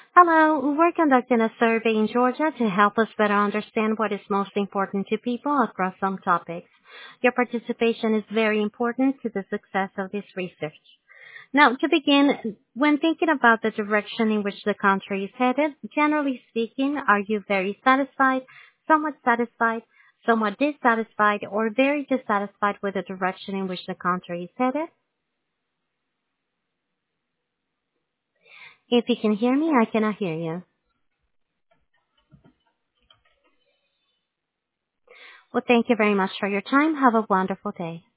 Hello, we're conducting a survey in Georgia to help us better understand what is most important to people across some topics. Your participation is very important to the success of this research. Now, to begin, when thinking about the direction in which the country is headed, generally speaking, are you very somewhat dissatisfied, or very dissatisfied with the direction in which the country is headed? If you can hear me, I cannot hear you. Well, thank you very much for your time. Have a wonderful day.